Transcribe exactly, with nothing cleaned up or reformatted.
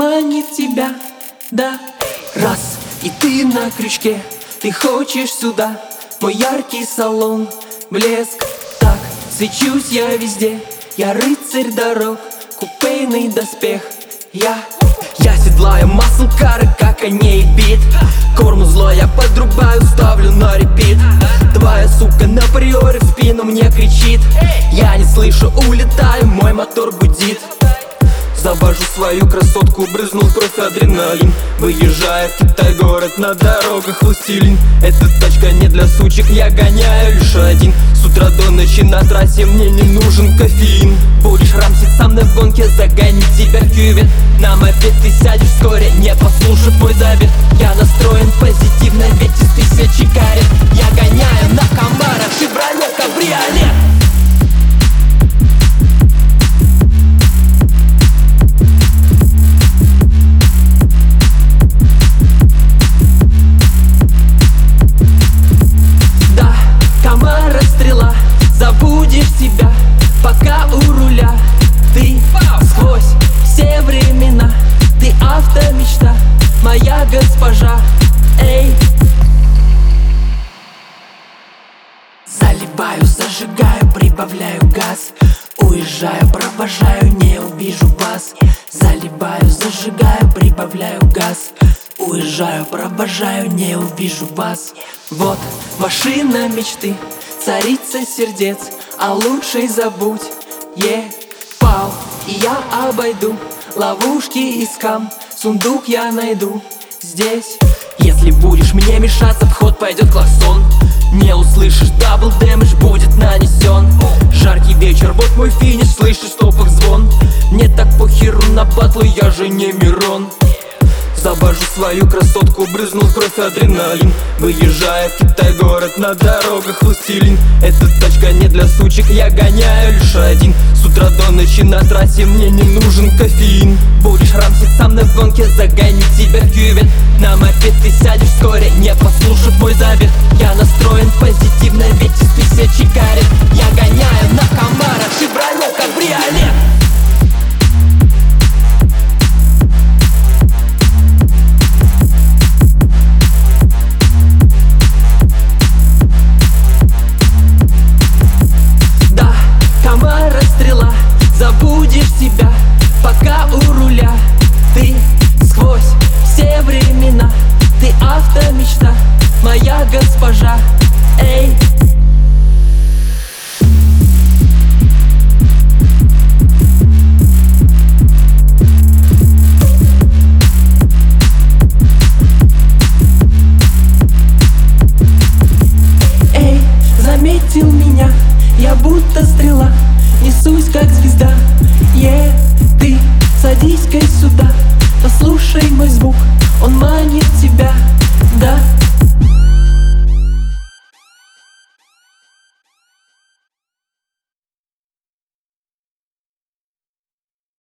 манит тебя, да. Раз, и ты на крючке, ты хочешь сюда, мой яркий салон, блеск. Так, свечусь я везде, я рыцарь дорог, купейный доспех. Я, я седлаю маслкары, как коней бит. Корму зло я подрубаю, ставлю на репит. Твоя сука на приоре в спину мне кричит. Я не слышу, улетаю, мой мотор гудит. Завожу свою красотку, брызнул кровь адреналин. Выезжая в Китай, город на дорогах властелин. Эта тачка не для сучек, я гоняю лишь один. С утра до ночи на трассе мне не нужен кофеин. Будешь рамсить сам на гонке, загонит тебя в кювет. На мопед ты сядешь вскоре, не послушав мой завет. Я настроен позитивно, ведь из тысячи карет я гоняю на Камаро, Шевроле, кабриолет. Забудешь себя, пока у руля. Ты сквозь все времена, ты автомечта, моя госпожа. Эй, заливаю, зажигаю, прибавляю газ. Уезжаю, провожаю, не увижу вас. Заливаю, зажигаю, прибавляю газ. Уезжаю, провожаю, не увижу вас. Вот машина мечты, царица сердец, а лучше и забудь. Е, пау, и я обойду ловушки и скам. Сундук я найду здесь. Если будешь мне мешаться, в ход пойдет клаксон. Не услышишь, дабл дэмэдж будет нанесен. Жаркий вечер, вот мой финиш, слышишь стопах звон. Мне так похеру на батлы, я же не Мирон. Завожу свою красотку, брызнул кровь адреналин. Выезжая в Китай, город на дорогах властелин. Эта тачка не для сучек, я гоняю лишь один. С утра до ночи на трассе мне не нужен кофеин. Будешь рамсить сам на гонке, загонит тебя в кювет. На мопед ты сядешь вскоре, не послушав мой завет. Я настроен позитивно.